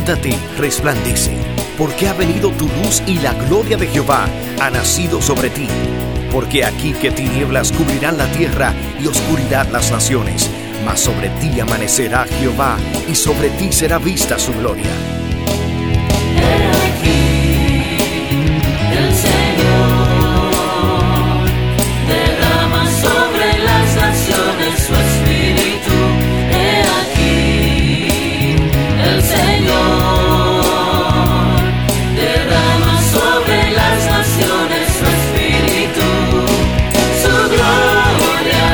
Levántate, resplandece, porque ha venido tu luz y la gloria de Jehová ha nacido sobre ti. Porque aquí que tinieblas cubrirán la tierra y oscuridad las naciones, mas sobre ti amanecerá Jehová y sobre ti será vista su gloria. He aquí, el Señor derrama sobre las naciones su espíritu. He aquí, el Señor derrama sobre las naciones su espíritu, su gloria.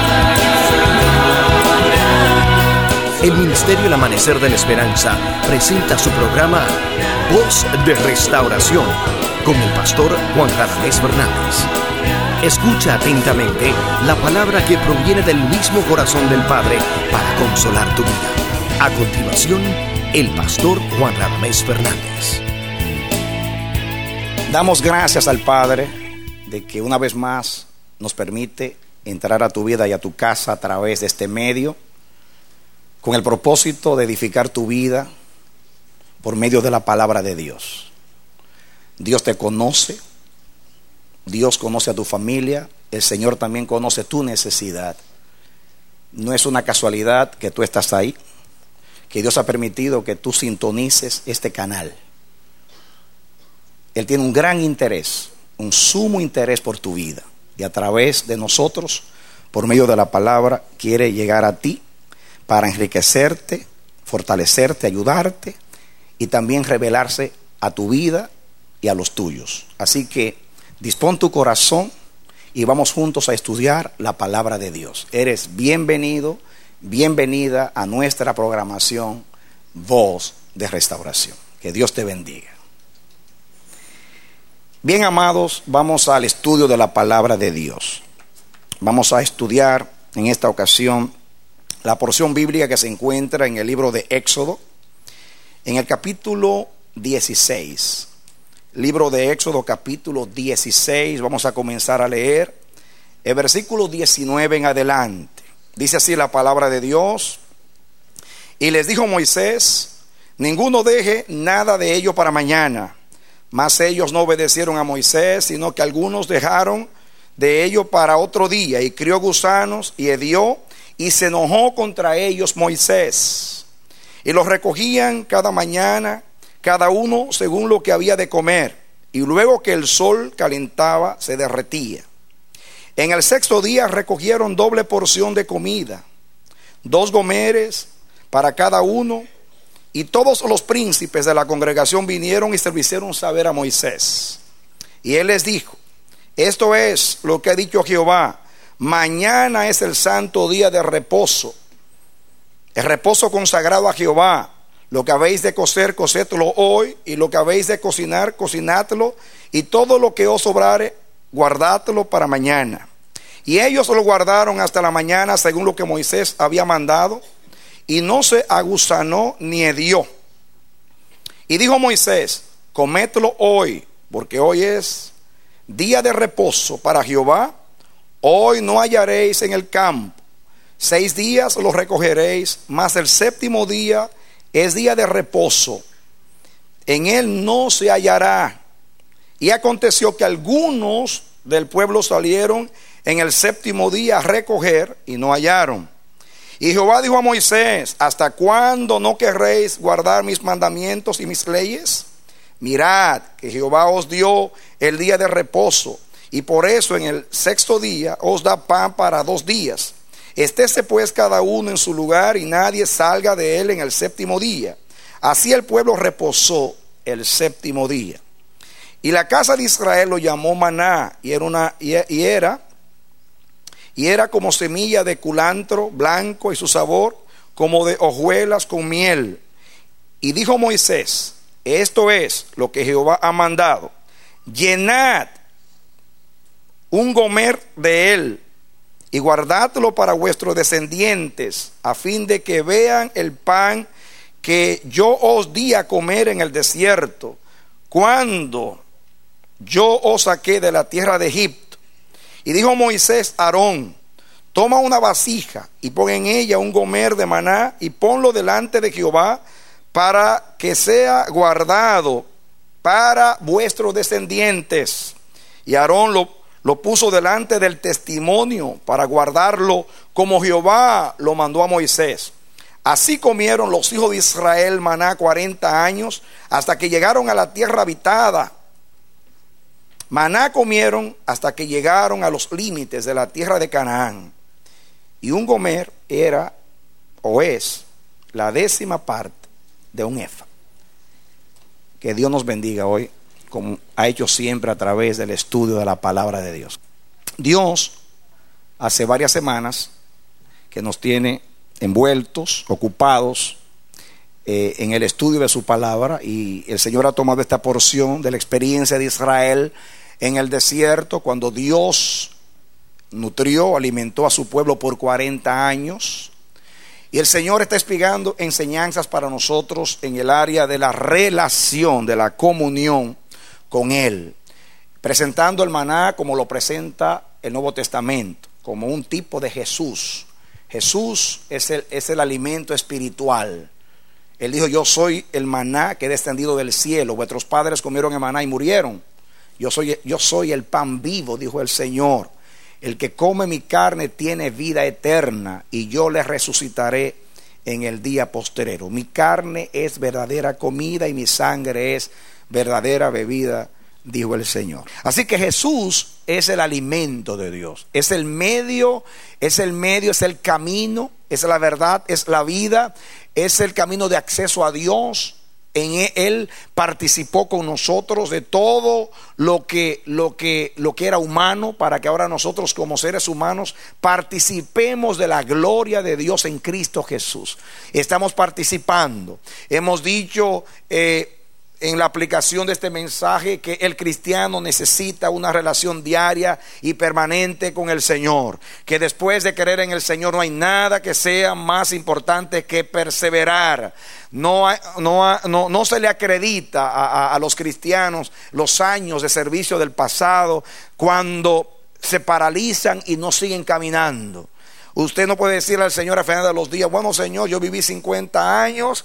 El Ministerio El Amanecer de la Esperanza presenta su programa Voz de Restauración con el pastor Juan Radamés Fernández. Escucha atentamente la palabra que proviene del mismo corazón del Padre para consolar tu vida. A continuación, el pastor Juan Radamés Fernández. Damos gracias al Padre de que una vez más nos permite entrar a tu vida y a tu casa a través de este medio, con el propósito de edificar tu vida por medio de la palabra de Dios. Dios te conoce, Dios conoce a tu familia, el Señor también conoce tu necesidad. No es una casualidad que tú estás ahí, que Dios ha permitido que tú sintonices este canal. Él tiene un gran interés, un sumo interés por tu vida, y a través de nosotros, por medio de la palabra, quiere llegar a ti para enriquecerte, fortalecerte, ayudarte y también revelarse a tu vida y a los tuyos. Así que dispón tu corazón y vamos juntos a estudiar la palabra de Dios. Eres bienvenido, bienvenida a nuestra programación Voz de Restauración. Que Dios te bendiga. Bien, amados, vamos al estudio de la palabra de Dios. Vamos a estudiar en esta ocasión la porción bíblica que se encuentra en el libro de Éxodo, en el capítulo 16. Libro de Éxodo, capítulo 16. Vamos a comenzar a leer el versículo 19 en adelante. Dice así la palabra de Dios: y les dijo Moisés: ninguno deje nada de ello para mañana. Mas ellos no obedecieron a Moisés, sino que algunos dejaron de ello para otro día, y crió gusanos y hedió, y se enojó contra ellos Moisés. Y los recogían cada mañana, cada uno según lo que había de comer, y luego que el sol calentaba, se derretía. En el sexto día recogieron doble porción de comida, 2 gomeres para cada uno, y todos los príncipes de la congregación vinieron y se lo hicieron saber a Moisés. Y él les dijo: esto es lo que ha dicho Jehová: mañana es el santo día de reposo, el reposo consagrado a Jehová. Lo que habéis de cocer, cocedlo hoy, y lo que habéis de cocinar, cocinadlo, y todo lo que os sobrare, guardadlo para mañana. Y ellos lo guardaron hasta la mañana, según lo que Moisés había mandado, y no se agusanó ni hedió. Y dijo Moisés: comedlo hoy, porque hoy es día de reposo para Jehová. Hoy no hallaréis en el campo, 6 días lo recogeréis, mas el séptimo día es día de reposo, en él no se hallará. Y aconteció que algunos del pueblo salieron en el séptimo día a recoger y no hallaron. Y Jehová dijo a Moisés: ¿hasta cuándo no querréis guardar mis mandamientos y mis leyes? Mirad que Jehová os dio el día de reposo, y por eso en el sexto día os da pan para 2 días. Estése pues cada uno en su lugar, y nadie salga de él en el séptimo día. Así el pueblo reposó el séptimo día. Y la casa de Israel lo llamó maná, y era como semilla de culantro blanco, y su sabor como de hojuelas con miel. Y dijo Moisés: esto es lo que Jehová ha mandado: llenad un gomer de él, y guardadlo para vuestros descendientes, a fin de que vean el pan que yo os di a comer en el desierto, cuando yo os saqué de la tierra de Egipto. Y dijo Moisés a Aarón: toma una vasija y pon en ella un gomer de maná, y ponlo delante de Jehová para que sea guardado para vuestros descendientes. Y Aarón lo puso delante del testimonio para guardarlo como Jehová lo mandó a Moisés. Así comieron los hijos de Israel maná 40 años hasta que llegaron a la tierra habitada. Maná comieron hasta que llegaron a los límites de la tierra de Canaán. Y un gomer era o es la 10ª parte de un efa. Que Dios nos bendiga hoy, como ha hecho siempre a través del estudio de la palabra de Dios. Dios hace varias semanas que nos tiene envueltos, ocupados en el estudio de su palabra, y el Señor ha tomado esta porción de la experiencia de Israel en el desierto, cuando Dios nutrió, alimentó a su pueblo por 40 años. Y el Señor está explicando enseñanzas para nosotros en el área de la relación, de la comunión con Él, presentando el maná como lo presenta el Nuevo Testamento, como un tipo de Jesús. Jesús es el alimento espiritual. Él dijo: yo soy el maná que he descendido del cielo. Vuestros padres comieron el maná y murieron. Yo soy el pan vivo, dijo el Señor. El que come mi carne tiene vida eterna, y yo le resucitaré en el día postrero. Mi carne es verdadera comida y mi sangre es verdadera bebida, dijo el Señor. Así que Jesús es el alimento de Dios, es el medio, es el camino, es la verdad, es la vida, es el camino de acceso a Dios. En Él participó con nosotros de todo lo que era humano, para que ahora nosotros como seres humanos participemos de la gloria de Dios en Cristo Jesús. Estamos participando. Hemos dicho en la aplicación de este mensaje que el cristiano necesita una relación diaria y permanente con el Señor, que después de creer en el Señor no hay nada que sea más importante que perseverar. No se le acredita a los cristianos los años de servicio del pasado cuando se paralizan y no siguen caminando. Usted no puede decirle al Señor al final de los días: bueno, Señor, yo viví 50 años,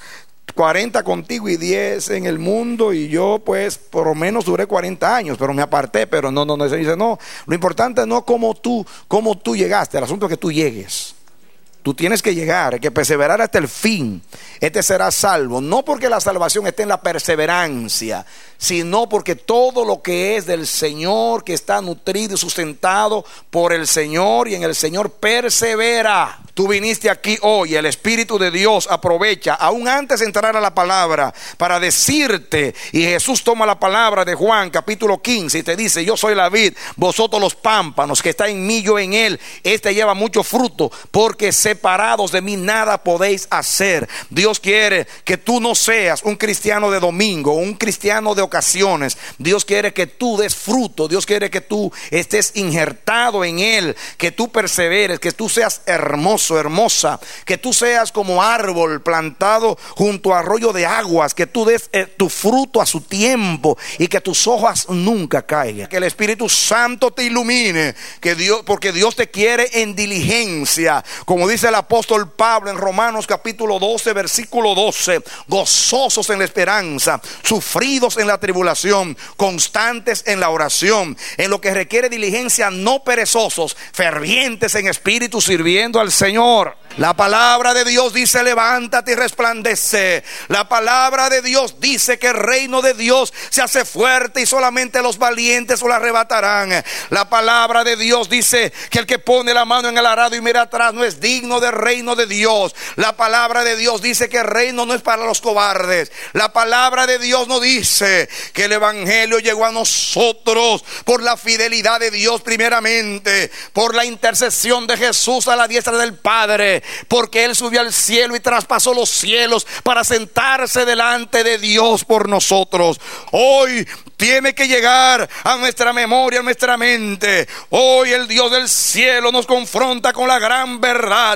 40 contigo y 10 en el mundo, y yo pues por lo menos duré 40 años, pero me aparté. Pero no, se dice: no, lo importante no cómo tú llegaste, el asunto es que tú llegues. Tú tienes que llegar, hay que perseverar hasta el fin. Este será salvo, no porque la salvación esté en la perseverancia, sino porque todo lo que es del Señor, que está nutrido y sustentado por el Señor, y en el Señor persevera. Tú viniste aquí hoy, el Espíritu de Dios aprovecha, aún antes de entrar a la palabra, para decirte, y Jesús toma la palabra de Juan capítulo 15 y te dice: yo soy la vid, vosotros los pámpanos, que está en mí, yo en él. Este lleva mucho fruto, porque separados de mí nada podéis hacer. Dios quiere que tú no seas un cristiano de domingo, un cristiano de ocasiones. Dios quiere que tú des fruto. Dios quiere que tú estés injertado en Él, que tú perseveres, que tú seas hermoso, hermosa, que tú seas como árbol plantado junto a arroyo de aguas, que tú des tu fruto a su tiempo y que tus hojas nunca caigan. Que el Espíritu Santo te ilumine, porque Dios te quiere en diligencia, como dice el apóstol Pablo en Romanos capítulo 12 versículo 12: gozosos en la esperanza, sufridos en la tribulación, constantes en la oración, en lo que requiere diligencia, no perezosos, fervientes en espíritu, sirviendo al Señor. La palabra de Dios dice: levántate y resplandece. La palabra de Dios dice que el reino de Dios se hace fuerte y solamente los valientes lo arrebatarán. La palabra de Dios dice que el que pone la mano en el arado y mira atrás no es digno del reino de Dios. La palabra de Dios dice que el reino no es para los cobardes. La palabra de Dios no dice que el evangelio llegó a nosotros por la fidelidad de Dios primeramente, por la intercesión de Jesús a la diestra del Padre, porque Él subió al cielo y traspasó los cielos para sentarse delante de Dios por nosotros. Hoy tiene que llegar a nuestra memoria, a nuestra mente. Hoy el Dios del cielo nos confronta con la gran verdad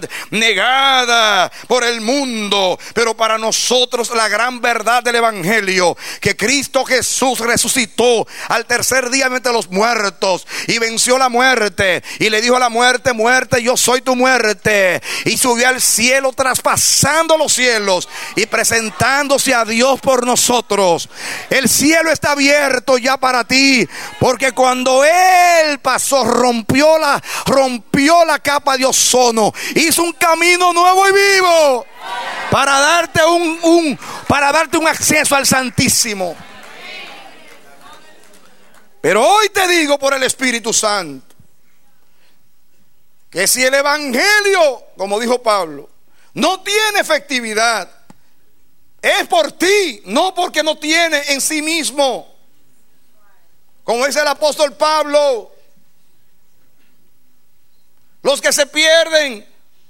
negada por el mundo, pero para nosotros la gran verdad del evangelio, que Cristo Jesús resucitó al tercer día entre los muertos y venció la muerte, y le dijo a la muerte: muerte, yo soy tu muerte, y y subió al cielo, traspasando los cielos y presentándose a Dios por nosotros. El cielo está abierto ya para ti, porque cuando Él pasó, rompió la capa de ozono, hizo un camino nuevo y vivo para darte un acceso al Santísimo. Pero hoy te digo por el Espíritu Santo que si el Evangelio, como dijo Pablo, no tiene efectividad, es por ti, no porque no tiene en sí mismo. Como dice el apóstol Pablo, los que se pierden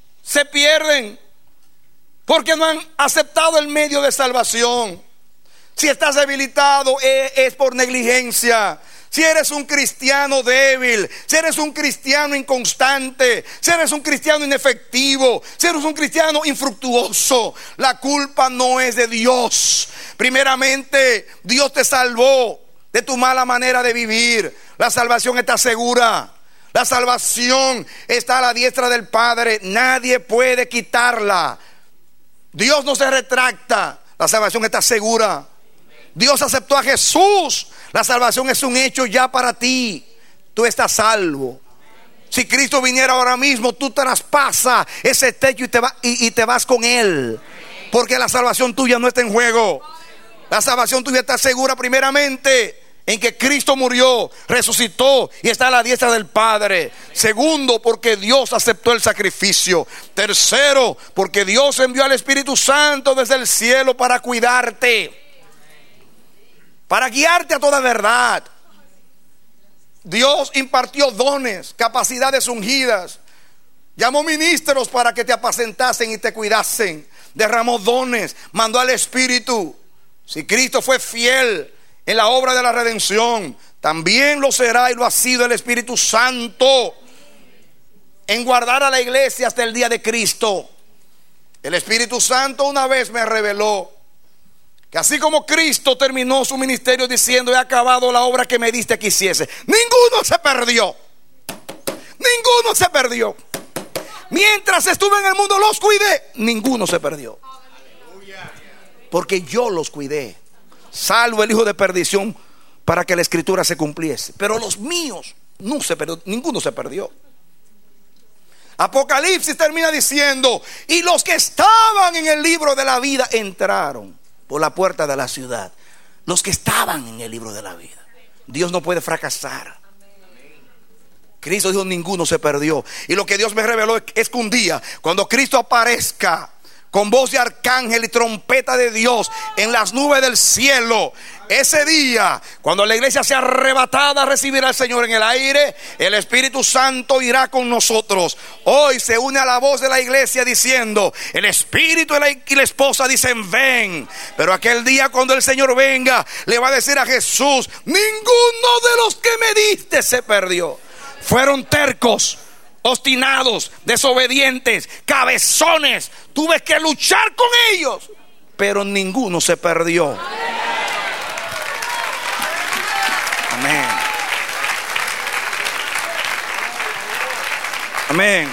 porque no han aceptado el medio de salvación. Si estás debilitado, es por negligencia. Si eres un cristiano débil, si eres un cristiano inconstante, si eres un cristiano inefectivo, si eres un cristiano infructuoso, la culpa no es de Dios. Primeramente, Dios te salvó de tu mala manera de vivir. La salvación está segura. La salvación está a la diestra del Padre. Nadie puede quitarla. Dios no se retracta. La salvación está segura. Dios aceptó a Jesús. La salvación es un hecho ya para ti. Tú estás salvo. Si Cristo viniera ahora mismo, tú traspasas ese techo y te vas con Él. Porque la salvación tuya no está en juego. La salvación tuya está segura primeramente en que Cristo murió, resucitó y está a la diestra del Padre. Segundo, porque Dios aceptó el sacrificio. Tercero, porque Dios envió al Espíritu Santo desde el cielo para cuidarte, para guiarte a toda verdad. Dios impartió dones, capacidades ungidas. Llamó ministros para que te apacentasen y te cuidasen. Derramó dones, mandó al Espíritu. Si Cristo fue fiel en la obra de la redención, también lo será y lo ha sido el Espíritu Santo en guardar a la iglesia hasta el día de Cristo. El Espíritu Santo una vez me reveló que así como Cristo terminó su ministerio diciendo: he acabado la obra que me diste que hiciese, ninguno se perdió. Ninguno se perdió. Mientras estuve en el mundo los cuidé, ninguno se perdió. Porque yo los cuidé, salvo el hijo de perdición, para que la escritura se cumpliese. Pero los míos no se perdió, ninguno se perdió. Apocalipsis termina diciendo: y los que estaban en el libro de la vida entraron por la puerta de la ciudad. Los que estaban en el libro de la vida. Dios no puede fracasar. Cristo dijo: ninguno se perdió. Y lo que Dios me reveló es que un día, cuando Cristo aparezca con voz de arcángel y trompeta de Dios en las nubes del cielo, ese día, cuando la iglesia sea arrebatada, recibirá al Señor en el aire. El Espíritu Santo irá con nosotros. Hoy se une a la voz de la iglesia diciendo: el Espíritu y la esposa dicen: ven. Pero aquel día, cuando el Señor venga, le va a decir a Jesús: ninguno de los que me diste se perdió. Fueron tercos, obstinados, desobedientes, cabezones. Tuve que luchar con ellos, pero ninguno se perdió. Amén. Amén.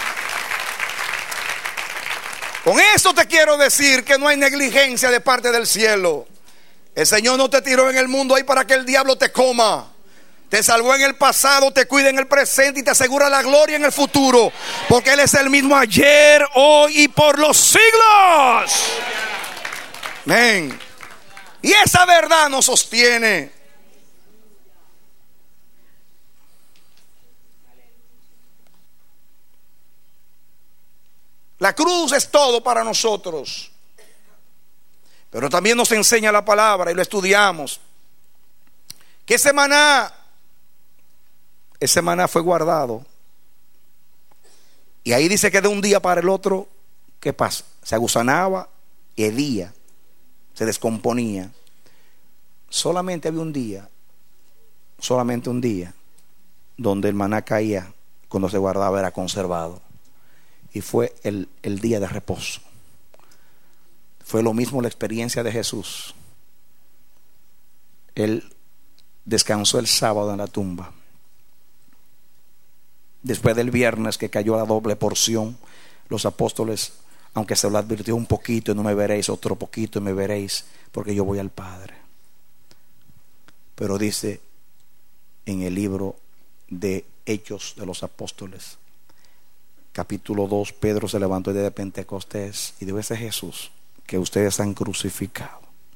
Con eso te quiero decir que no hay negligencia de parte del cielo. El Señor no te tiró en el mundo ahí para que el diablo te coma. Te salvó en el pasado, te cuida en el presente y te asegura la gloria en el futuro. Porque Él es el mismo ayer, hoy y por los siglos. Amén. Y esa verdad nos sostiene. La cruz es todo para nosotros. Pero también nos enseña la palabra, y lo estudiamos, que ese maná fue guardado. Y ahí dice que de un día para el otro, ¿qué pasa? Se agusanaba, hedía, se descomponía. Solamente había un día, donde el maná caía, cuando se guardaba era conservado. Y fue el día de reposo. Fue lo mismo la experiencia de Jesús. Él descansó el sábado en la tumba. Después del viernes que cayó la doble porción, los apóstoles, aunque se lo advirtió un poquito y no me veréis, otro poquito y me veréis, porque yo voy al Padre. Pero dice en el libro de Hechos de los Apóstoles, capítulo 2, Pedro se levantó el día de Pentecostés y dijo: ese Jesús que ustedes han crucificado,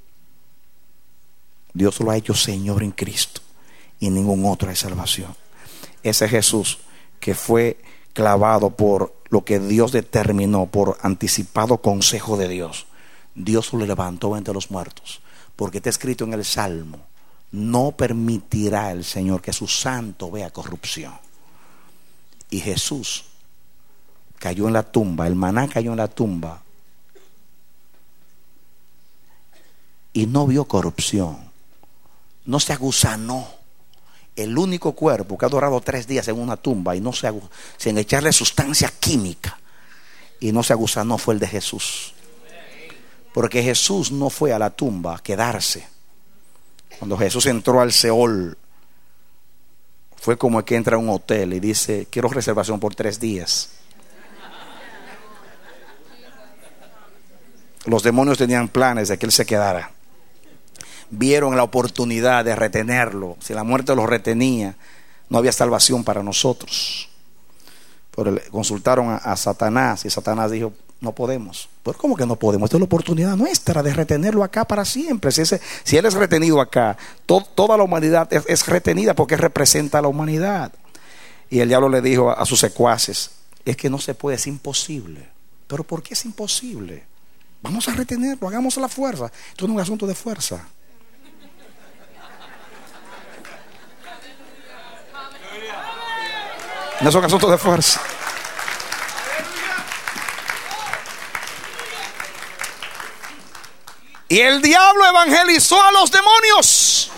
Dios lo ha hecho Señor en Cristo, y ningún otro hay salvación. Ese Jesús que fue clavado por lo que Dios determinó, por anticipado consejo de Dios, Dios lo levantó entre los muertos, porque está escrito en el Salmo: no permitirá el Señor que su santo vea corrupción. Y Jesús cayó en la tumba, el maná cayó en la tumba y no vio corrupción, no se agusanó. El único cuerpo que ha durado 3 días en una tumba y no se sin echarle sustancia química y no se agusanó fue el de Jesús. Porque Jesús no fue a la tumba a quedarse. Cuando Jesús entró al Seol, fue como el que entra a un hotel y dice: quiero reservación por 3 días. Los demonios tenían planes de que él se quedara. Vieron la oportunidad de retenerlo. Si la muerte los retenía, no había salvación para nosotros. Pero consultaron a Satanás, y Satanás dijo: no podemos. ¿Pero cómo que no podemos? Esta es la oportunidad nuestra de retenerlo acá para siempre. Si él es retenido acá, toda la humanidad es retenida, porque representa a la humanidad. Y el diablo le dijo a sus secuaces: es que no se puede, es imposible. ¿Pero por qué es imposible? Vamos a retenerlo, hagamos la fuerza. Esto no es un asunto de fuerza. No es un asunto de fuerza. Y el diablo evangelizó a los demonios.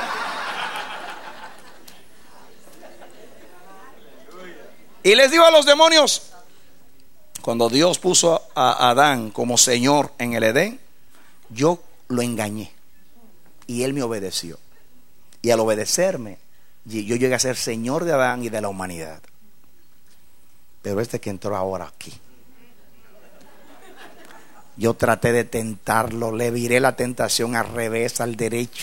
Y les dijo a los demonios: cuando Dios puso a Adán como Señor en el Edén, yo lo engañé y él me obedeció. Y al obedecerme, yo llegué a ser Señor de Adán y de la humanidad. Pero este que entró ahora aquí, yo traté de tentarlo, le viré la tentación al revés, al derecho.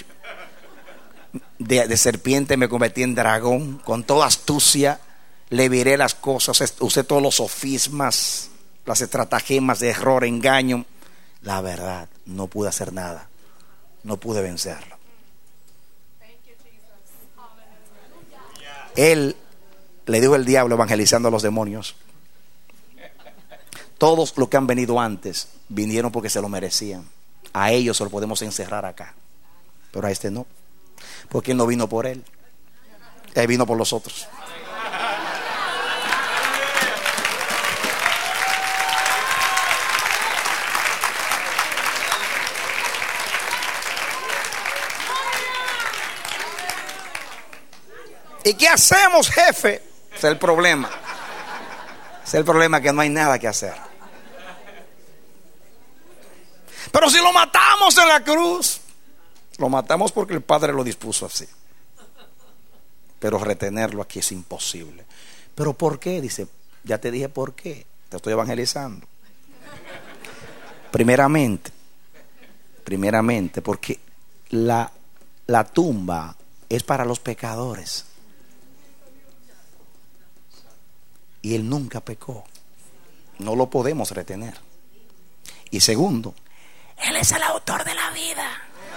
De serpiente me convertí en dragón, con toda astucia le viré las cosas, usé todos los sofismas, las estratagemas de error, engaño. La verdad, no pude hacer nada, no pude vencerlo. Él le dijo el diablo, evangelizando a los demonios: todos los que han venido antes vinieron porque se lo merecían. A ellos se lo podemos encerrar acá, pero a este no, porque él no vino por él vino por los otros. ¿Y qué hacemos, jefe? Ese es el problema. Ese es el problema, que no hay nada que hacer. Pero si lo matamos en la cruz, lo matamos porque el Padre lo dispuso así. Pero retenerlo aquí es imposible. ¿Pero por qué? Dice: ya te dije por qué. Te estoy evangelizando. Primeramente, porque la tumba es para los pecadores. Y él nunca pecó. No lo podemos retener. Y segundo, él es el autor de la vida.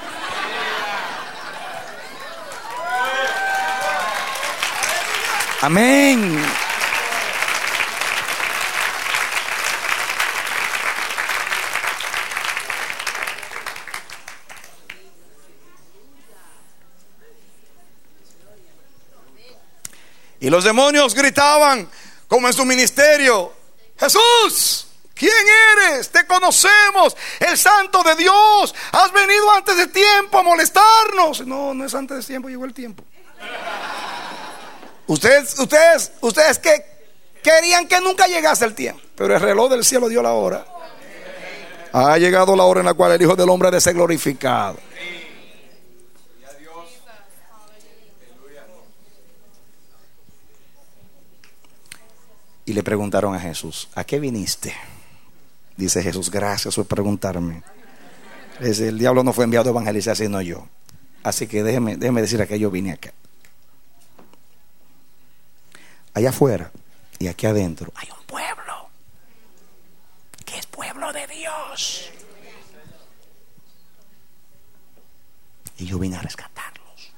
Amén. Y los demonios gritaban, como en su ministerio: Jesús, ¿quién eres? Te conocemos, el Santo de Dios. Has venido antes de tiempo a molestarnos. No, no es antes de tiempo, llegó el tiempo. Ustedes que querían que nunca llegase el tiempo, pero el reloj del cielo dio la hora. Ha llegado la hora en la cual el Hijo del Hombre ha de ser glorificado. Y le preguntaron a Jesús: ¿a qué viniste? Dice Jesús: gracias por preguntarme. El diablo no fue enviado a evangelizar sino yo. Así que déjeme decir a qué yo vine acá. Allá afuera y aquí adentro hay un pueblo que es pueblo de Dios. Y yo vine a rescatarlos.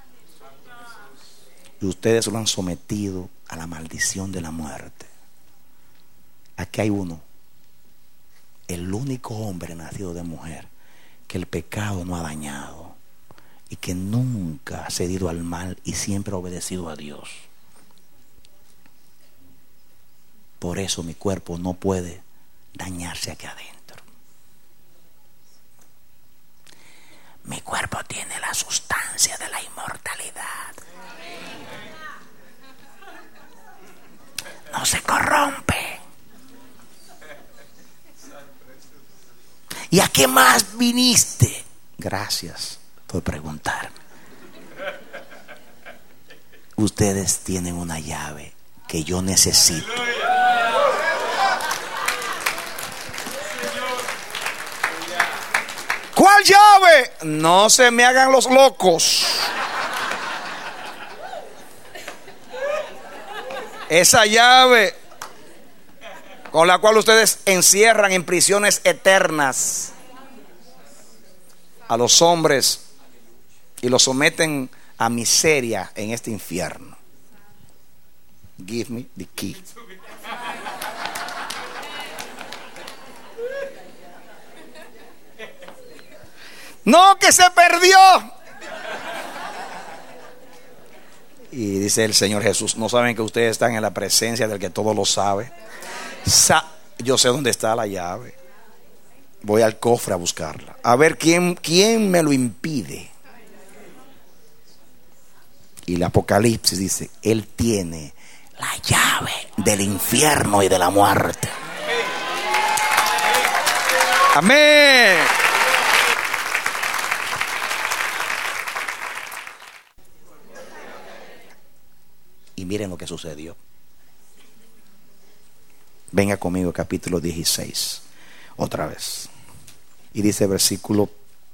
Y ustedes lo han sometido a la maldición de la muerte. Aquí hay uno, el único hombre nacido de mujer que el pecado no ha dañado y que nunca ha cedido al mal y siempre ha obedecido a Dios. Por eso mi cuerpo no puede dañarse aquí adentro. Mi cuerpo tiene la sustancia de la inmortalidad. No se corrompe. ¿Y a qué más viniste? Gracias por preguntarme. Ustedes tienen una llave que yo necesito. ¿Cuál llave? No se me hagan los locos. Esa llave con la cual ustedes encierran en prisiones eternas a los hombres y los someten a miseria en este infierno. Give me the key. No, que se perdió. Y dice el Señor Jesús: ¿no saben que ustedes están en la presencia del que todo lo sabe? Yo sé dónde está la llave. Voy al cofre a buscarla. A ver quién me lo impide. Y el Apocalipsis dice: Él tiene la llave del infierno y de la muerte. Amén. Y miren lo que sucedió. Venga conmigo, capítulo 16, otra vez. Y dice el versículo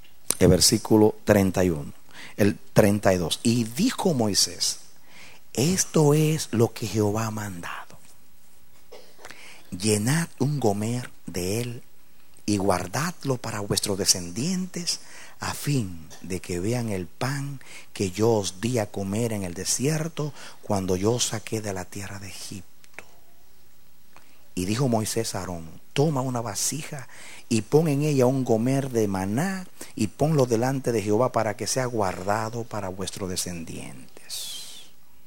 31, el 32. Y dijo Moisés: esto es lo que Jehová ha mandado. Llenad un gomer de él y guardadlo para vuestros descendientes, a fin de que vean el pan que yo os di a comer en el desierto cuando yo os saqué de la tierra de Egipto. Y dijo Moisés a Aarón: toma una vasija y pon en ella un gomer de maná y ponlo delante de Jehová para que sea guardado para vuestros descendientes.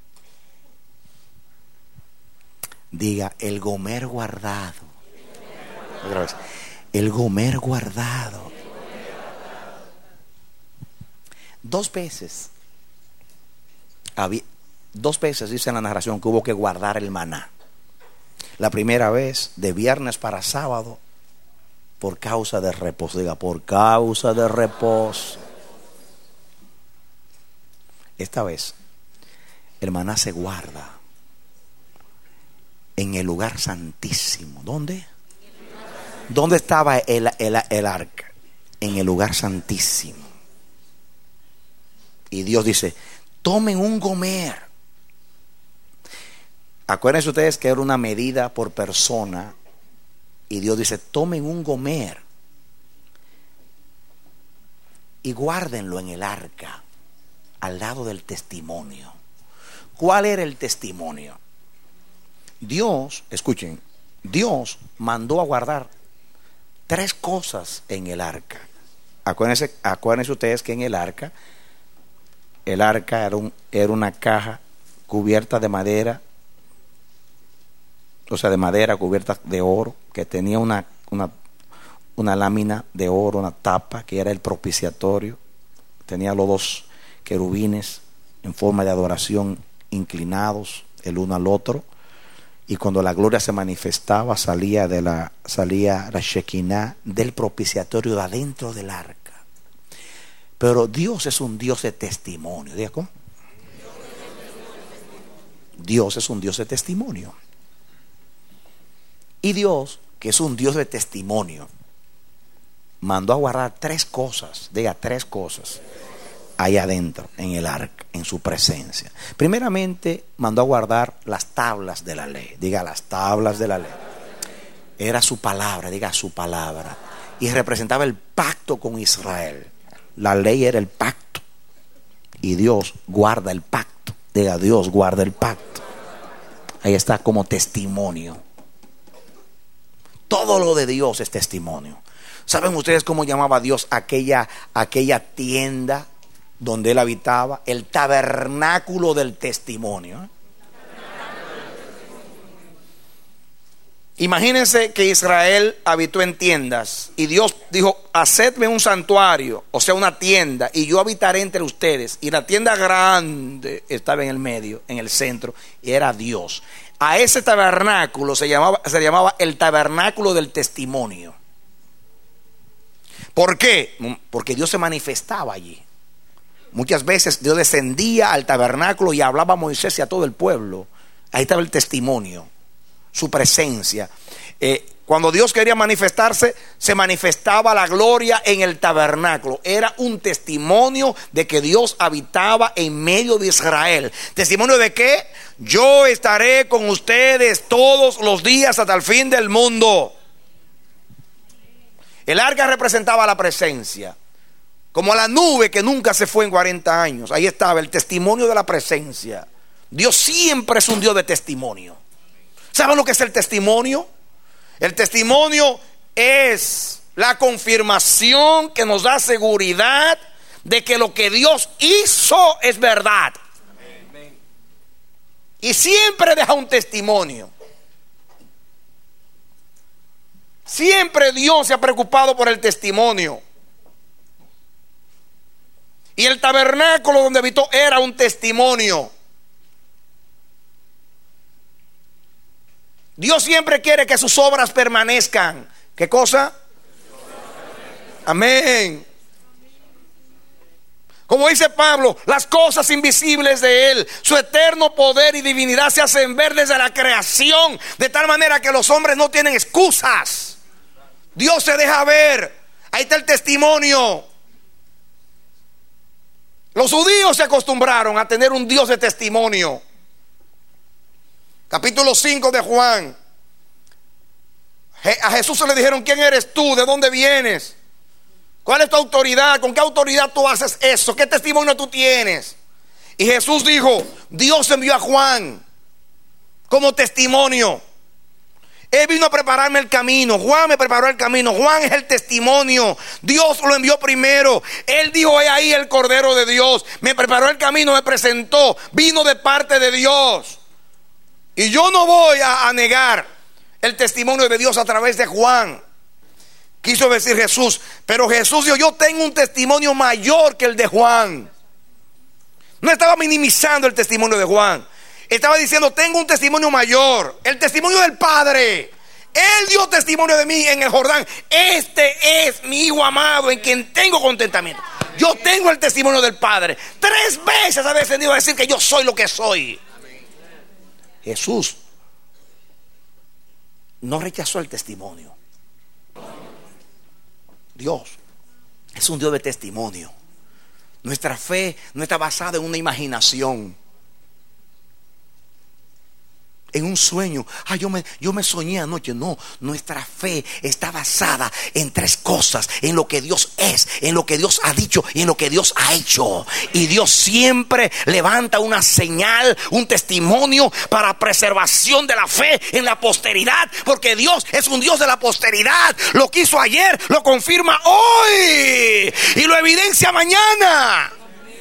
Diga: el gomer guardado. Otra vez: el gomer guardado. Dos veces dice en la narración que hubo que guardar el maná. La primera vez de viernes para sábado por causa de reposo. Diga: por causa de reposo. Esta vez el maná se guarda en el lugar santísimo. ¿Dónde? ¿Dónde estaba el arca? En el lugar santísimo. Y Dios dice: tomen un gomer. Acuérdense ustedes que era una medida por persona. Y Dios dice: tomen un gomer y guárdenlo en el arca, al lado del testimonio. ¿Cuál era el testimonio? Dios, escuchen, Dios mandó a guardar 3 cosas en el arca. Acuérdense ustedes que en el arca era una caja cubierta de madera, o sea, de madera cubierta de oro, que tenía una lámina de oro, una tapa, que era el propiciatorio. Tenía los 2 querubines en forma de adoración inclinados el uno al otro. Y cuando la gloria se manifestaba, salía la Shekinah del propiciatorio de adentro del arca. Pero Dios es un Dios de testimonio. ¿Diga cómo? Dios es un Dios de testimonio. Y Dios, que es un Dios de testimonio, mandó a guardar 3 cosas, diga 3 cosas, ahí adentro, en el arca, en su presencia. Primeramente, mandó a guardar las tablas de la ley, diga las tablas de la ley. Era su palabra, diga su palabra. Y representaba el pacto con Israel. La ley era el pacto. Y Dios guarda el pacto, diga Dios guarda el pacto. Ahí está como testimonio. Todo lo de Dios es testimonio. ¿Saben ustedes cómo llamaba Dios aquella tienda donde Él habitaba? El tabernáculo del testimonio. Imagínense que Israel habitó en tiendas y Dios dijo: hacedme un santuario, o sea una tienda, y yo habitaré entre ustedes. Y la tienda grande estaba en el medio, en el centro, y era Dios. A ese tabernáculo se llamaba el tabernáculo del testimonio. ¿Por qué? Porque Dios se manifestaba allí. Muchas veces Dios descendía al tabernáculo y hablaba a Moisés y a todo el pueblo. Ahí estaba el testimonio, su presencia. Cuando Dios quería manifestarse, se manifestaba la gloria en el tabernáculo. Era un testimonio de que Dios habitaba en medio de Israel. ¿Testimonio de qué? Yo estaré con ustedes todos los días hasta el fin del mundo. El arca representaba la presencia, como la nube que nunca se fue en 40 años. Ahí estaba el testimonio de la presencia. Dios siempre es un Dios de testimonio. ¿Saben lo que es el testimonio? El testimonio es la confirmación que nos da seguridad de que lo que Dios hizo es verdad. Y siempre deja un testimonio. Siempre Dios se ha preocupado por el testimonio. Y el tabernáculo donde habitó era un testimonio. Dios siempre quiere que sus obras permanezcan. ¿Qué cosa? Amén. Como dice Pablo, las cosas invisibles de Él, su eterno poder y divinidad se hacen ver desde la creación, de tal manera que los hombres no tienen excusas. Dios se deja ver. Ahí está el testimonio. Los judíos se acostumbraron a tener un Dios de testimonio. Capítulo 5 de Juan. A Jesús se le dijeron: ¿quién eres tú? ¿De dónde vienes? ¿Cuál es tu autoridad? ¿Con qué autoridad tú haces eso? ¿Qué testimonio tú tienes? Y Jesús dijo: Dios envió a Juan como testimonio. Él vino a prepararme el camino. Juan me preparó el camino. Juan es el testimonio. Dios lo envió primero. Él dijo: he ahí el Cordero de Dios. Me preparó el camino, me presentó. Vino de parte de Dios. Y yo no voy a negar el testimonio de Dios a través de Juan. Quiso decir Jesús. Pero Jesús dijo: yo tengo un testimonio mayor que el de Juan. No estaba minimizando el testimonio de Juan. Estaba diciendo: tengo un testimonio mayor, el testimonio del Padre. Él dio testimonio de mí en el Jordán. Este es mi Hijo amado, en quien tengo contentamiento. Yo tengo el testimonio del Padre. 3 veces ha descendido a decir que yo soy lo que soy. Jesús no rechazó el testimonio. Dios es un Dios de testimonio. Nuestra fe no está basada en una imaginación, en un sueño. Yo me soñé anoche. No, nuestra fe está basada en 3 cosas: en lo que Dios es, en lo que Dios ha dicho y en lo que Dios ha hecho. Y Dios siempre levanta una señal, un testimonio para preservación de la fe en la posteridad, porque Dios es un Dios de la posteridad. Lo que hizo ayer lo confirma hoy y lo evidencia mañana.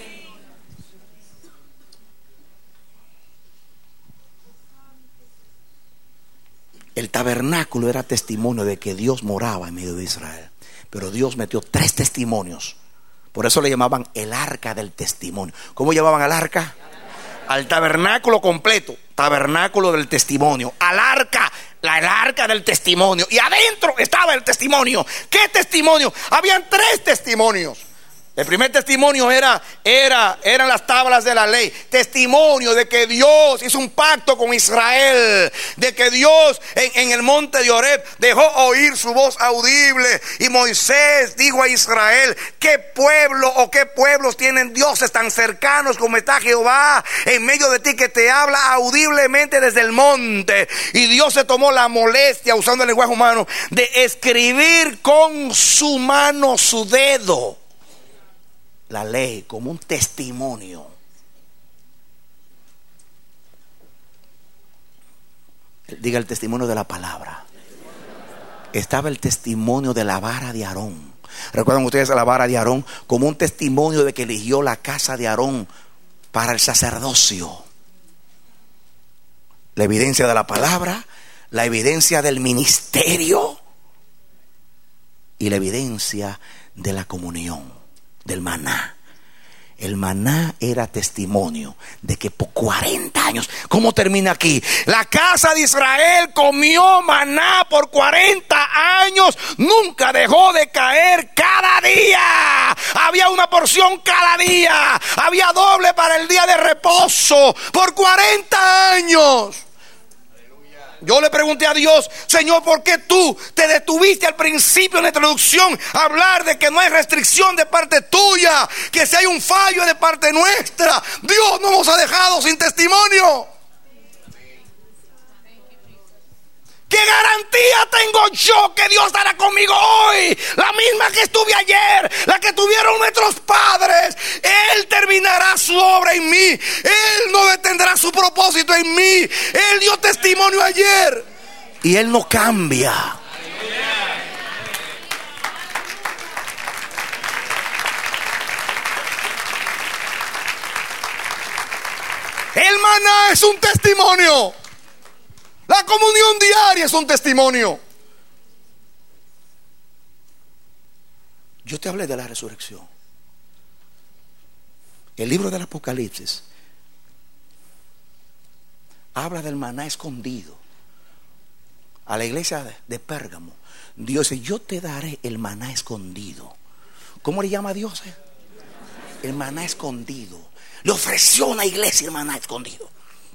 El tabernáculo era testimonio de que Dios moraba en medio de Israel. Pero Dios metió 3 testimonios. Por eso le llamaban el arca del testimonio. ¿Cómo llamaban al arca? Al tabernáculo completo, tabernáculo del testimonio. Al arca, el arca del testimonio. Y adentro estaba el testimonio. ¿Qué testimonio? Habían 3 testimonios. El primer testimonio eran las tablas de la ley. Testimonio de que Dios hizo un pacto con Israel, de que Dios en el monte de Horeb dejó oír su voz audible. Y Moisés dijo a Israel: ¿qué pueblo o qué pueblos tienen dioses tan cercanos como está Jehová en medio de ti, que te habla audiblemente desde el monte? Y Dios se tomó la molestia, usando el lenguaje humano, de escribir con su mano, su dedo, la ley como un testimonio. Diga el testimonio de la palabra. Estaba el testimonio de la vara de Aarón. ¿Recuerdan ustedes a la vara de Aarón? Como un testimonio de que eligió la casa de Aarón para el sacerdocio. La evidencia de la palabra, la evidencia del ministerio y la evidencia de la comunión, del maná. El maná era testimonio de que por 40 años, ¿cómo termina aquí? La casa de Israel comió maná por 40 años, nunca dejó de caer, cada día había una porción, cada día había doble para el día de reposo, por 40 años. Yo le pregunté a Dios: Señor, ¿por qué tú te detuviste al principio en la introducción a hablar de que no hay restricción de parte tuya, que si hay un fallo de parte nuestra? Dios no nos ha dejado sin testimonio. ¿Qué garantía tengo yo que Dios estará conmigo hoy? La misma que estuve ayer, la que tuvieron nuestros padres. Él terminará su obra en mí. Él no detendrá su propósito en mí. Él dio testimonio ayer y Él no cambia. El maná es un testimonio. La comunión diaria es un testimonio. Yo te hablé de la resurrección. El libro del Apocalipsis habla del maná escondido. A la iglesia de Pérgamo, Dios dice: yo te daré el maná escondido. ¿Cómo le llama a Dios? El maná escondido. Le ofreció a una iglesia el maná escondido.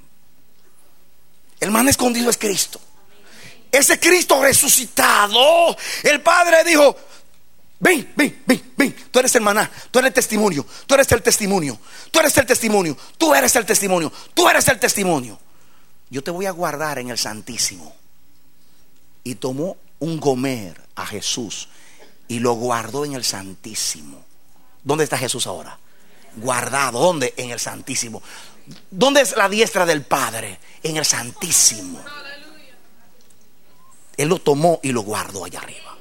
El maná escondido es Cristo. Ese Cristo resucitado. El Padre dijo: ven, ven, ven, ven. Tú eres el maná, tú eres el testimonio, tú eres el testimonio, tú eres el testimonio, tú eres el testimonio, tú eres el testimonio. Yo te voy a guardar en el Santísimo. Y tomó un gomer a Jesús y lo guardó en el Santísimo. ¿Dónde está Jesús ahora? Guardado. ¿Dónde? En el Santísimo. ¿Dónde es la diestra del Padre? En el Santísimo. Él lo tomó y lo guardó allá arriba.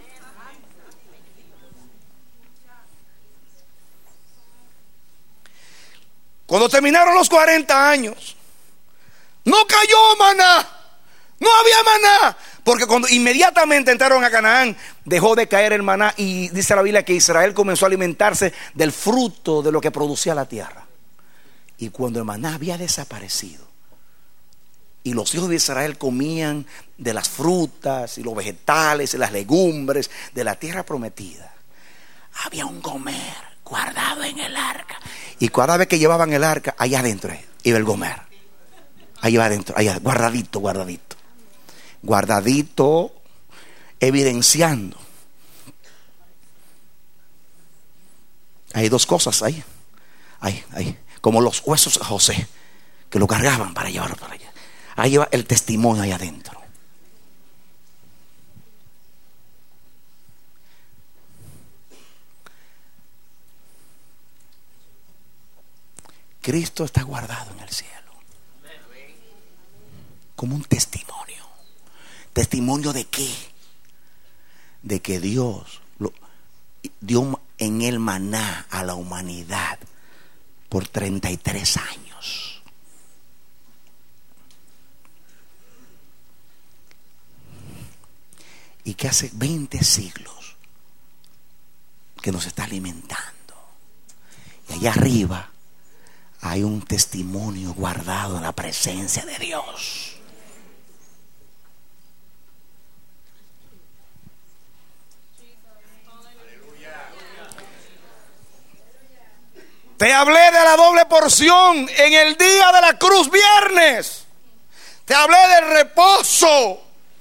Cuando terminaron los 40 años, no cayó maná, no había maná, porque cuando inmediatamente entraron a Canaán, dejó de caer el maná. Y dice la Biblia que Israel comenzó a alimentarse del fruto de lo que producía la tierra. Y cuando el maná había desaparecido y los hijos de Israel comían de las frutas y los vegetales y las legumbres de la tierra prometida, había un gomer guardado en el arca. Y cada vez que llevaban el arca, allá adentro iba el gomer. Allá adentro, allá, guardadito, guardadito. Guardadito, evidenciando. Hay dos cosas ahí. Ahí. Como los huesos de José, que lo cargaban para llevarlo para allá. Ahí lleva el testimonio ahí adentro. Cristo está guardado en el cielo como un testimonio. ¿Testimonio de qué? De que Dios dio en el maná a la humanidad por 33 años. Y que hace 20 siglos que nos está alimentando. Y allá arriba hay un testimonio guardado en la presencia de Dios. Te hablé de la doble porción en el día de la cruz, viernes. Te hablé del reposo.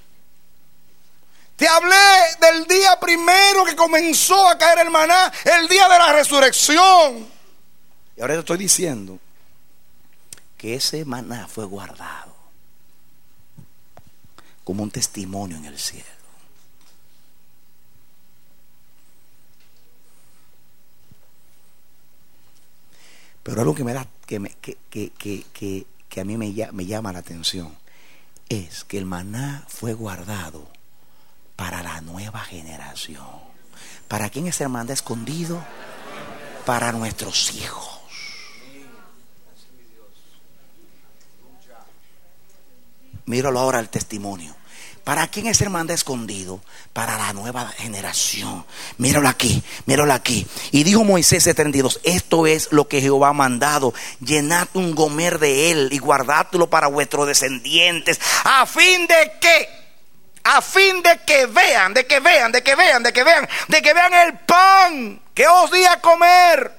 Te hablé del día primero que comenzó a caer el maná, el día de la resurrección. Y ahora te estoy diciendo que ese maná fue guardado como un testimonio en el cielo. Pero algo que me da, que a mí me llama la atención, es que el maná fue guardado para la nueva generación. ¿Para quién es el maná escondido? Para nuestros hijos. Míralo ahora el testimonio. ¿Para quién es el maná escondido? Para la nueva generación. Míralo aquí, míralo aquí. Y dijo Moisés 32: esto es lo que Jehová ha mandado: llenad un gomer de él y guardadlo para vuestros descendientes, a fin de que vean el pan que os di a comer.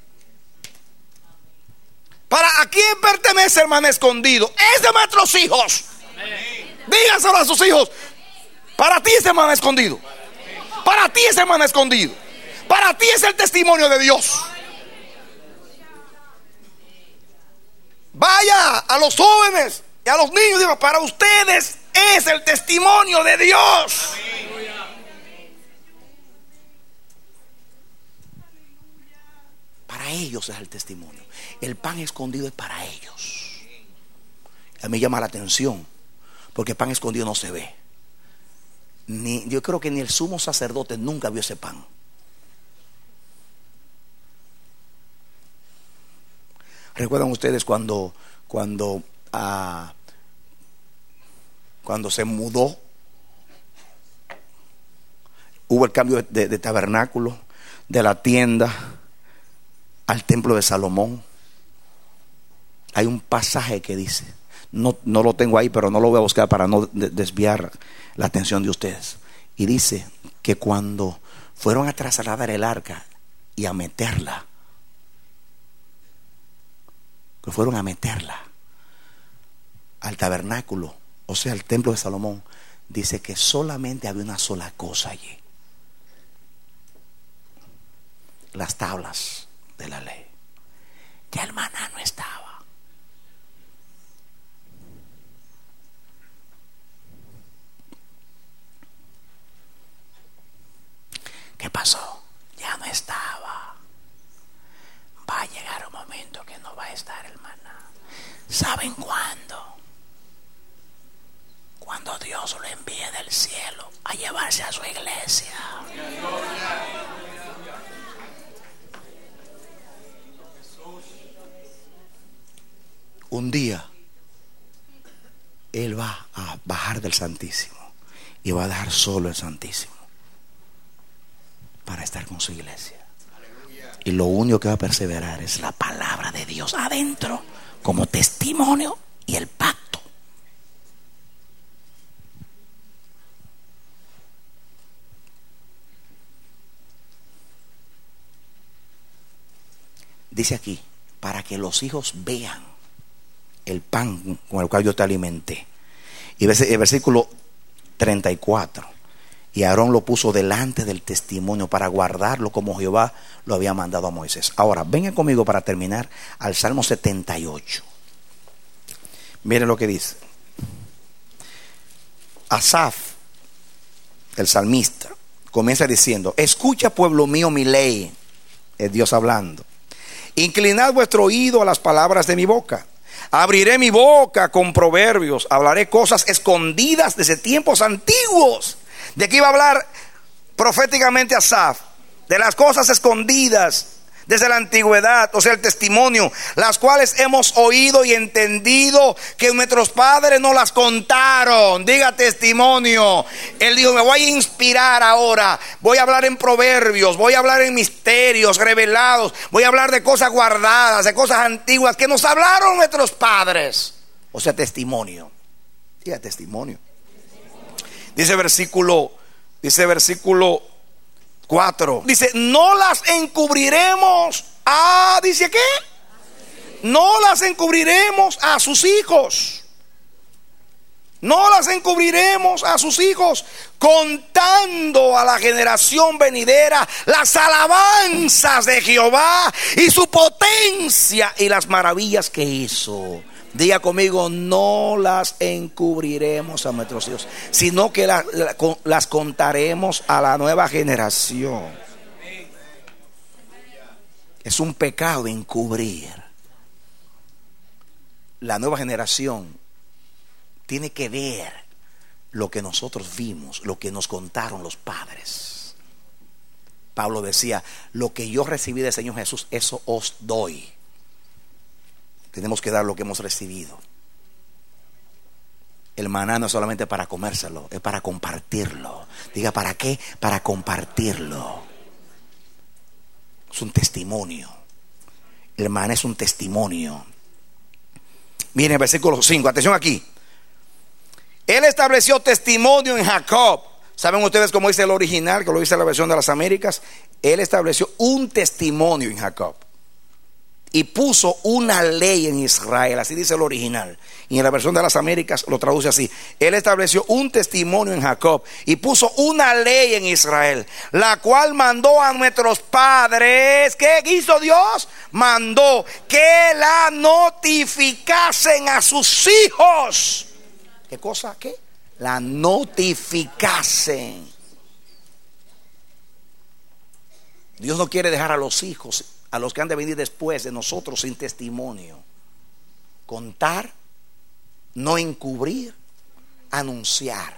¿Para a quién pertenece el maná escondido? Es de nuestros hijos. Díganselo a sus hijos. Para ti es el maná escondido. Para ti es el maná escondido. Para ti es el testimonio de Dios. Vaya a los jóvenes y a los niños, digo, para ustedes es el testimonio de Dios. Para ellos es el testimonio. El pan escondido es para ellos. A mí llama la atención, porque el pan escondido no se ve. Yo creo que ni el sumo sacerdote nunca vio ese pan. ¿Recuerdan ustedes cuando se mudó? Hubo el cambio de tabernáculo, de la tienda al templo de Salomón. Hay un pasaje que dice, no lo tengo ahí, pero no lo voy a buscar para no desviar la atención de ustedes. Y dice que cuando fueron a trasladar el arca y a meterla, que fueron a meterla al tabernáculo, o sea, al templo de Salomón, dice que solamente había una sola cosa allí: las tablas de la ley. Ya el maná no estaba. ¿Qué pasó? Ya no estaba. Va a llegar un momento que no va a estar el maná. ¿Saben cuándo? Cuando Dios lo envíe del cielo a llevarse a su iglesia. Un día Él va a bajar del Santísimo y va a dejar solo el Santísimo para estar con su iglesia. Y lo único que va a perseverar es la palabra de Dios adentro, como testimonio, y el pacto. Dice aquí: para que los hijos vean el pan con el cual yo te alimenté. Y el versículo 34: y Aarón lo puso delante del testimonio para guardarlo como Jehová lo había mandado a Moisés. Ahora, vengan conmigo para terminar al Salmo 78. Miren lo que dice. Asaf, el salmista, comienza diciendo: escucha, pueblo mío, mi ley. Es Dios hablando. Inclinad vuestro oído a las palabras de mi boca. Abriré mi boca con proverbios. Hablaré cosas escondidas desde tiempos antiguos. ¿De qué iba a hablar proféticamente Asaf? De las cosas escondidas desde la antigüedad, o sea, el testimonio, las cuales hemos oído y entendido que nuestros padres nos las contaron. Diga testimonio. Él dijo: me voy a inspirar ahora, voy a hablar en proverbios, voy a hablar en misterios revelados, voy a hablar de cosas guardadas, de cosas antiguas que nos hablaron nuestros padres. O sea, testimonio. Diga testimonio. Dice versículo 4. Dice: no las encubriremos ¿Dice qué? No las encubriremos a sus hijos. No las encubriremos a sus hijos, contando a la generación venidera las alabanzas de Jehová y su potencia y las maravillas que hizo. Diga conmigo, no las encubriremos a nuestros hijos, sino que las contaremos a la nueva generación. Es un pecado encubrir. La nueva generación tiene que ver lo que nosotros vimos, lo que nos contaron los padres. Pablo decía, lo que yo recibí del Señor Jesús, eso os doy. Tenemos que dar lo que hemos recibido. El maná no es solamente para comérselo, es para compartirlo. Diga, ¿para qué? Para compartirlo. Es un testimonio. El maná es un testimonio. Miren el versículo 5, atención aquí. Él estableció testimonio en Jacob. ¿Saben ustedes cómo dice el original? Que lo dice la versión de las Américas. Él estableció un testimonio en Jacob y puso una ley en Israel. Así dice el original. Y en la versión de las Américas lo traduce así: Él estableció un testimonio en Jacob y puso una ley en Israel, la cual mandó a nuestros padres. ¿Qué hizo Dios? Mandó que la notificasen a sus hijos. ¿Qué cosa? ¿Qué? La notificasen. Dios no quiere dejar a los hijos, a los que han de venir después de nosotros, sin testimonio. Contar, no encubrir, anunciar.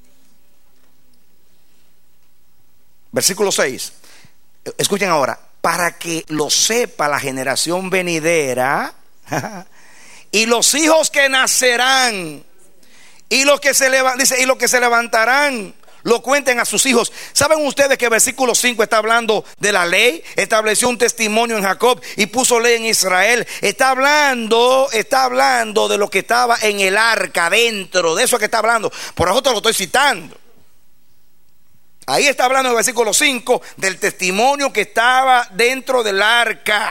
Versículo 6. Escuchen ahora. Para que lo sepa la generación venidera y los hijos que nacerán y los que se levantarán lo cuenten a sus hijos. ¿Saben ustedes que el versículo 5 está hablando de la ley? Estableció un testimonio en Jacob y puso ley en Israel. Está hablando de lo que estaba en el arca, dentro de eso que está hablando. Por eso te lo estoy citando. Ahí está hablando en el versículo 5 del testimonio que estaba dentro del arca.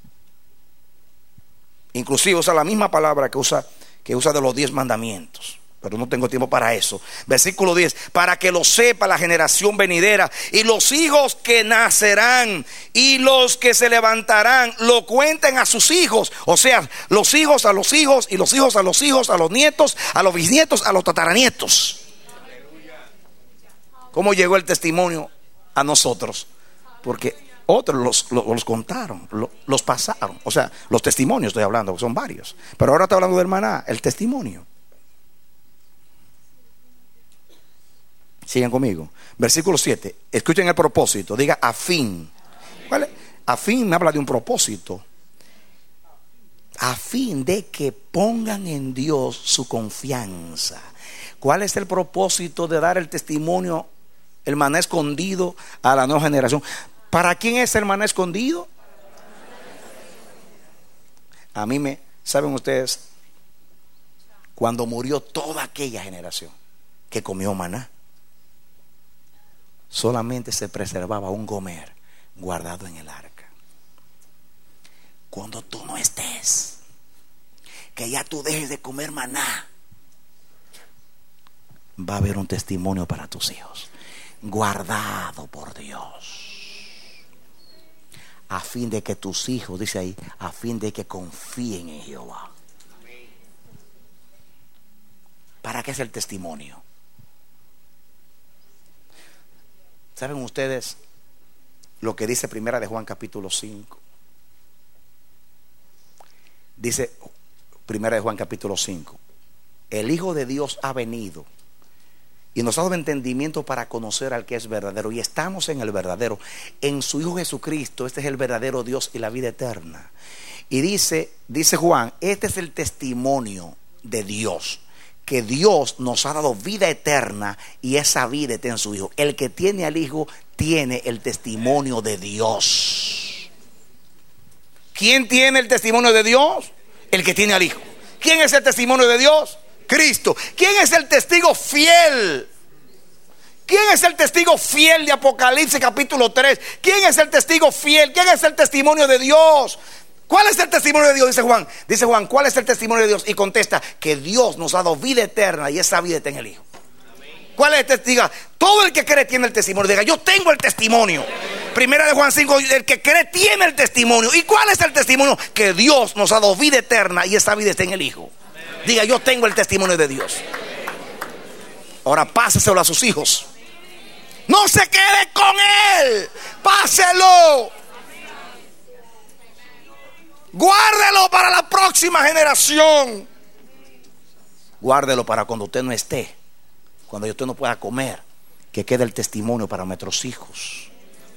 Inclusive usa la misma palabra que usa de los 10 mandamientos. Pero no tengo tiempo para eso. Versículo 10. Para que lo sepa la generación venidera y los hijos que nacerán y los que se levantarán lo cuenten a sus hijos. O sea, los hijos a los hijos y los hijos a los hijos, a los nietos, a los bisnietos, a los tataranietos. ¿Cómo llegó el testimonio a nosotros? Porque otros los contaron, los pasaron. O sea, los testimonios estoy hablando, son varios. Pero ahora está hablando del maná, el testimonio. Sigan conmigo. Versículo 7. Escuchen el propósito. Diga a fin. ¿Cuál es? A fin me habla de un propósito. A fin de que pongan en Dios su confianza. ¿Cuál es el propósito de dar el testimonio, el maná escondido, a la nueva generación? ¿Para quién es el maná escondido? ¿Saben ustedes? Cuando murió toda aquella generación que comió maná, solamente se preservaba un gomer guardado en el arca. Cuando tú no estés, que ya tú dejes de comer maná, va a haber un testimonio para tus hijos, guardado por Dios, a fin de que tus hijos, dice ahí, a fin de que confíen en Jehová. ¿Para qué es el testimonio? ¿Saben ustedes lo que dice Primera de Juan capítulo 5? Dice Primera de Juan capítulo 5: el Hijo de Dios ha venido y nos ha dado entendimiento para conocer al que es verdadero, y estamos en el verdadero, en su Hijo Jesucristo. Este es el verdadero Dios y la vida eterna. Y dice Juan, este es el testimonio de Dios, que Dios nos ha dado vida eterna, y esa vida está en su Hijo. El que tiene al Hijo tiene el testimonio de Dios. ¿Quién tiene el testimonio de Dios? El que tiene al Hijo. ¿Quién es el testimonio de Dios? Cristo. ¿Quién es el testigo fiel? ¿Quién es el testigo fiel de Apocalipsis capítulo 3? ¿Quién es el testigo fiel? ¿Quién es el testimonio de Dios? ¿Cuál es el testimonio de Dios? Dice Juan. Dice Juan, ¿cuál es el testimonio de Dios? Y contesta que Dios nos ha dado vida eterna y esa vida está en el Hijo. ¿Cuál es el testigo? Todo el que cree tiene el testimonio. Diga, yo tengo el testimonio. Primera de Juan 5, el que cree tiene el testimonio. ¿Y cuál es el testimonio? Que Dios nos ha dado vida eterna y esa vida está en el Hijo. Diga, yo tengo el testimonio de Dios. Ahora páseselo a sus hijos. No se quede con él. Páselo. Guárdelo para la próxima generación. Guárdelo para cuando usted no esté, cuando usted no pueda comer, que quede el testimonio para nuestros hijos,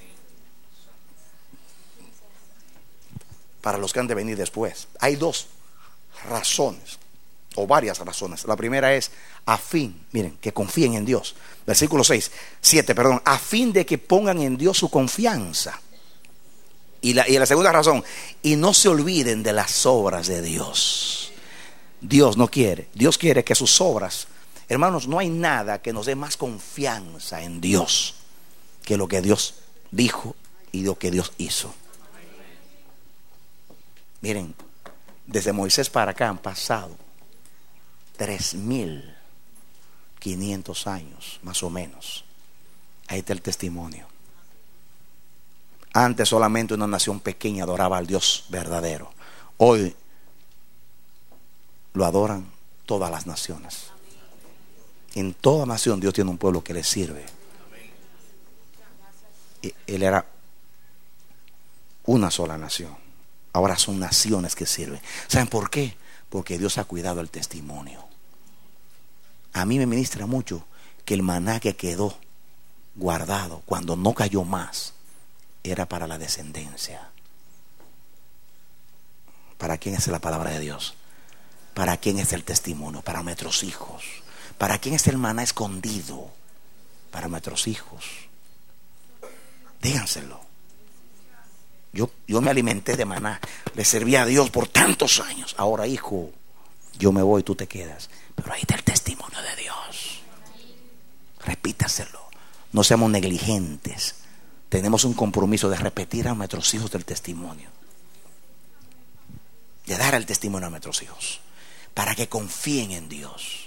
para los que han de venir después. Hay dos razones, o varias razones. La primera es a fin, miren, que confíen en Dios. Versículo 7, a fin de que pongan en Dios su confianza. Y la segunda razón, y no se olviden de las obras de Dios. Dios no quiere, Dios quiere que sus obras, hermanos, no hay nada que nos dé más confianza en Dios que lo que Dios dijo y lo que Dios hizo. Miren, desde Moisés para acá han pasado 3.500 años, más o menos. Ahí está el testimonio. Antes solamente una nación pequeña adoraba al Dios verdadero. Hoy lo adoran todas las naciones. En toda nación Dios tiene un pueblo que le sirve. Él era una sola nación. Ahora son naciones que sirven. ¿Saben por qué? Porque Dios ha cuidado el testimonio. A mí me ministra mucho que el maná que quedó guardado cuando no cayó más era para la descendencia. ¿Para quién es la palabra de Dios? ¿Para quién es el testimonio? Para nuestros hijos. ¿Para quién es el maná escondido? Para nuestros hijos. Díganselo. Yo me alimenté de maná, le serví a Dios por tantos años. Ahora, hijo, yo me voy, tú te quedas. Pero ahí está el testimonio de Dios. Repítaselo. No seamos negligentes. Tenemos un compromiso de repetir a nuestros hijos del testimonio, de dar el testimonio a nuestros hijos, para que confíen en Dios.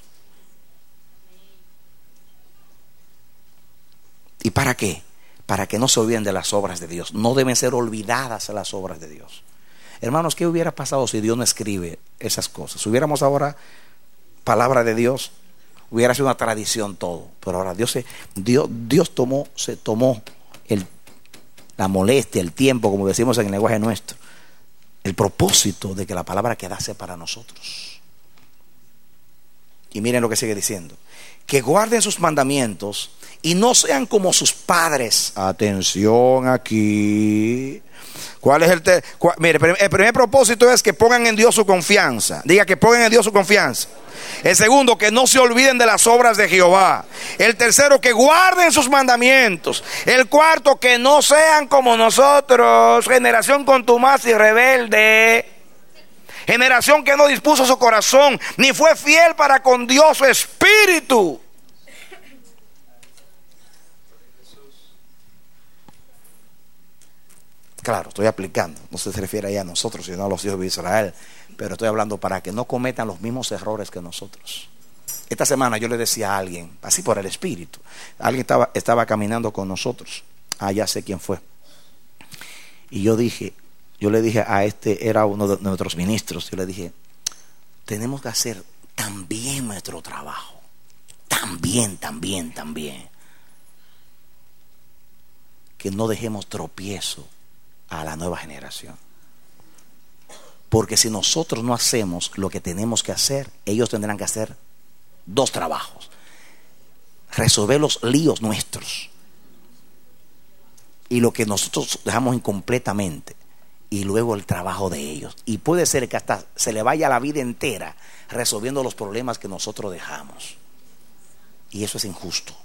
¿Y para qué? Para que no se olviden de las obras de Dios. No deben ser olvidadas las obras de Dios. Hermanos, ¿qué hubiera pasado si Dios no escribe esas cosas? Si hubiéramos ahora palabra de Dios, hubiera sido una tradición todo. Pero ahora Dios tomó la molestia, el tiempo, como decimos en el lenguaje nuestro, el propósito de que la palabra quedase para nosotros. Y miren lo que sigue diciendo: que guarden sus mandamientos y no sean como sus padres. Atención aquí. ¿Cuál es mire, el primer propósito es que pongan en Dios su confianza. Diga, que pongan en Dios su confianza. El segundo, que no se olviden de las obras de Jehová. El tercero, que guarden sus mandamientos. El cuarto, que no sean como nosotros, generación contumaz y rebelde, generación que no dispuso su corazón, ni fue fiel para con Dios su espíritu. Claro, estoy aplicando, no se refiere ahí a nosotros, sino a los hijos de Israel, pero estoy hablando para que no cometan los mismos errores que nosotros. Esta semana yo le decía a alguien, así por el espíritu, alguien estaba caminando con nosotros, ya sé quién fue, y yo le dije a era uno de nuestros ministros, yo le dije, tenemos que hacer también nuestro trabajo, también, que no dejemos tropiezo a la nueva generación. Porque si nosotros no hacemos lo que tenemos que hacer, ellos tendrán que hacer dos trabajos: resolver los líos nuestros y lo que nosotros dejamos incompletamente, y luego el trabajo de ellos. Y puede ser que hasta se le vaya la vida entera resolviendo los problemas que nosotros dejamos, y eso es injusto.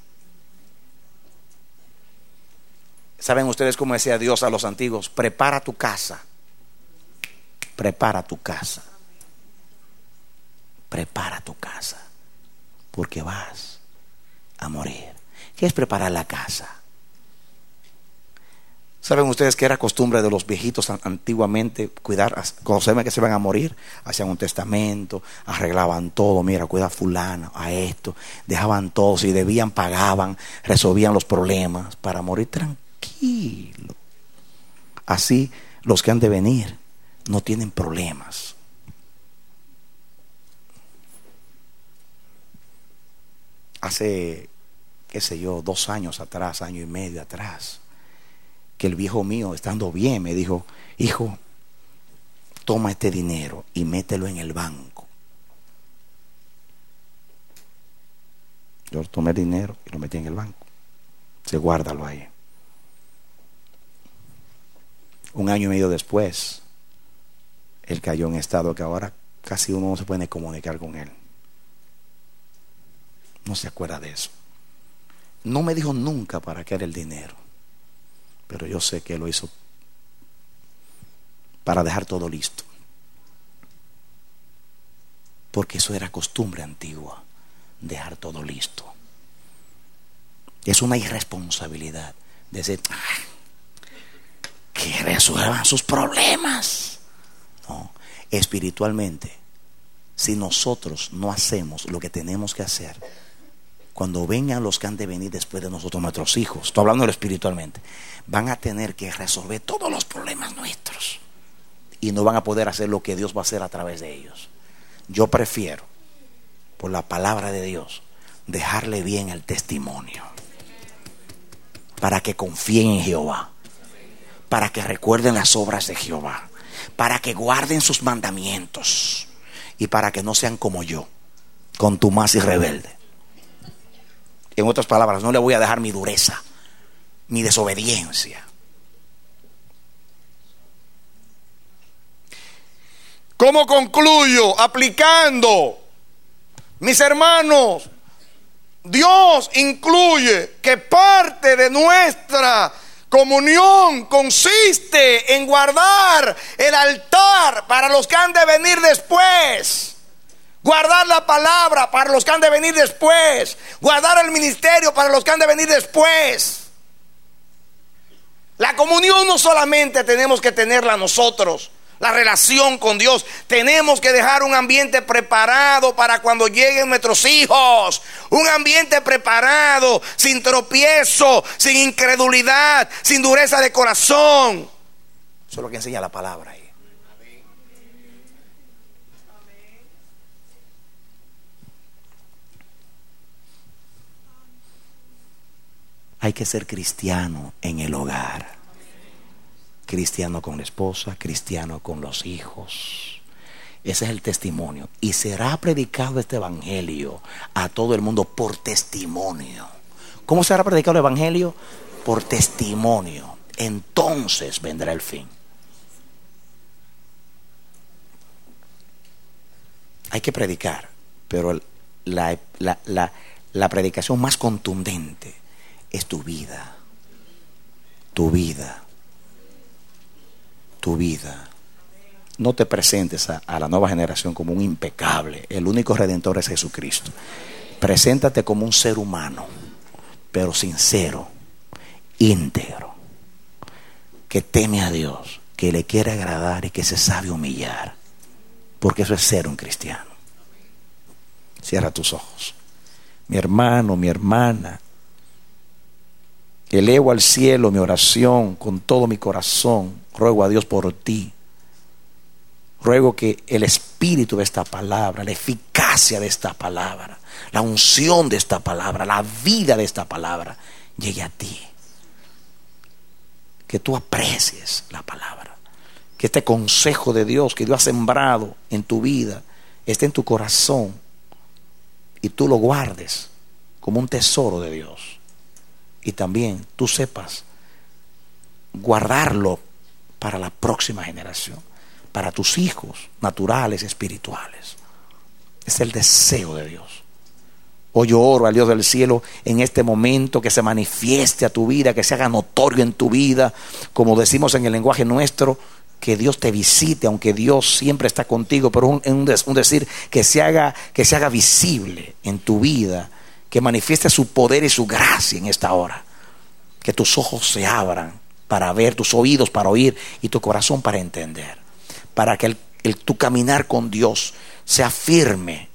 ¿Saben ustedes cómo decía Dios a los antiguos? Prepara tu casa. Prepara tu casa. Prepara tu casa, porque vas a morir. ¿Qué es preparar la casa? ¿Saben ustedes que era costumbre de los viejitos antiguamente cuidar, cuando sabían que se iban a morir, hacían un testamento, arreglaban todo, mira, cuida a fulano, a esto, dejaban todo, si debían pagaban, resolvían los problemas para morir tranquilo? Así los que han de venir no tienen problemas. Hace, qué sé yo, 2 años atrás, año y medio atrás, que el viejo mío, estando bien, me dijo: hijo, toma este dinero y mételo en el banco. Yo tomé el dinero y lo metí en el banco. Se guárdalo ahí. 1 año y medio después, él cayó en estado que ahora casi uno no se puede comunicar con él. No se acuerda de eso. No me dijo nunca para qué era el dinero, pero yo sé que lo hizo para dejar todo listo, porque eso era costumbre antigua, dejar todo listo. Es una irresponsabilidad decir que resuelvan sus problemas. No, espiritualmente, si nosotros no hacemos lo que tenemos que hacer, cuando vengan los que han de venir después de nosotros, nuestros hijos, estoy hablando espiritualmente, van a tener que resolver todos los problemas nuestros y no van a poder hacer lo que Dios va a hacer a través de ellos. Yo prefiero, por la palabra de Dios, dejarle bien el testimonio, para que confíen en Jehová, para que recuerden las obras de Jehová, para que guarden sus mandamientos y para que no sean como yo, contumaz y rebelde. En otras palabras, no le voy a dejar mi dureza, mi desobediencia. ¿Cómo concluyo? Aplicando. Mis hermanos, Dios incluye que parte de nuestra comunión consiste en guardar el altar para los que han de venir después. Guardar la palabra para los que han de venir después. Guardar el ministerio para los que han de venir después. La comunión no solamente tenemos que tenerla nosotros, la relación con Dios. Tenemos que dejar un ambiente preparado para cuando lleguen nuestros hijos. Un ambiente preparado, sin tropiezo, sin incredulidad, sin dureza de corazón. Eso es lo que enseña la palabra ahí. Hay que ser cristiano en el hogar, cristiano con la esposa, cristiano con los hijos. Ese es el testimonio. Y será predicado este evangelio a todo el mundo por testimonio. ¿Cómo será predicado el evangelio? Por testimonio. Entonces vendrá el fin. Hay que predicar, pero la predicación más contundente es tu vida. Tu vida. Tu vida. No te presentes a la nueva generación como un impecable. El único redentor es Jesucristo. Preséntate como un ser humano, pero sincero, íntegro, que teme a Dios, que le quiere agradar y que se sabe humillar, porque eso es ser un cristiano. Cierra tus ojos. Mi hermano, mi hermana, elevo al cielo mi oración con todo mi corazón. Ruego a Dios por ti. Ruego que el espíritu de esta palabra, la eficacia de esta palabra, la unción de esta palabra, la vida de esta palabra llegue a ti. Que tú aprecies la palabra. Que este consejo de Dios que Dios ha sembrado en tu vida esté en tu corazón y tú lo guardes como un tesoro de Dios. Y también tú sepas guardarlo para la próxima generación, para tus hijos naturales, espirituales. Es el deseo de Dios. Hoy yo oro al Dios del cielo en este momento, que se manifieste a tu vida, que se haga notorio en tu vida, como decimos en el lenguaje nuestro, que Dios te visite, aunque Dios siempre está contigo, pero un decir que se haga visible en tu vida, que manifieste su poder y su gracia en esta hora. Que tus ojos se abran para ver, tus oídos para oír y tu corazón para entender. Para que tu caminar con Dios sea firme,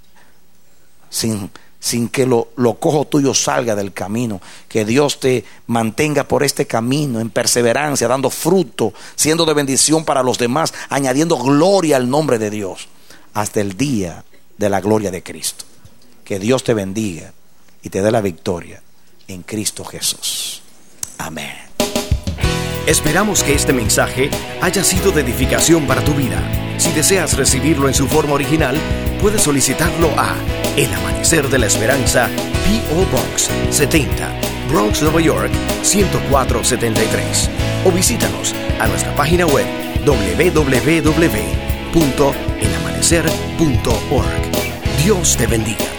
sin que lo cojo tuyo salga del camino. Que Dios te mantenga por este camino en perseverancia, dando fruto, siendo de bendición para los demás, añadiendo gloria al nombre de Dios hasta el día de la gloria de Cristo. Que Dios te bendiga y te dé la victoria en Cristo Jesús. Amén. Esperamos que este mensaje haya sido de edificación para tu vida. Si deseas recibirlo en su forma original, puedes solicitarlo a El Amanecer de la Esperanza, P.O. Box 70, Bronx, Nueva York 10473. O visítanos a nuestra página web www.elamanecer.org. Dios te bendiga.